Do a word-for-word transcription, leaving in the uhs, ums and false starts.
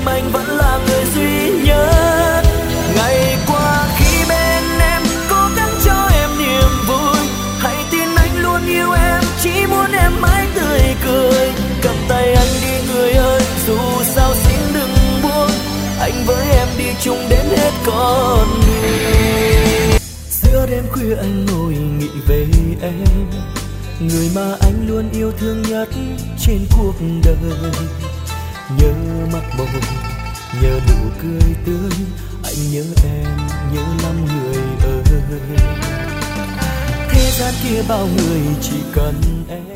tim anh vẫn là người duy nhất. Ngày qua khi bên em cố gắng cho em niềm vui, hãy tin anh luôn yêu em, chỉ muốn em mãi tươi cười. Cầm tay anh đi người ơi, dù sao xin đừng buông, anh với em đi chung đến hết con đường. Giữa đêm khuya anh ngồi nghĩ về em, người mà anh luôn yêu thương nhất trên cuộc đời. Nhớ mắt môi, nhớ nụ cười tươi, anh nhớ em, nhớ lắm người ơi. Thế gian kia bao người chỉ cần em.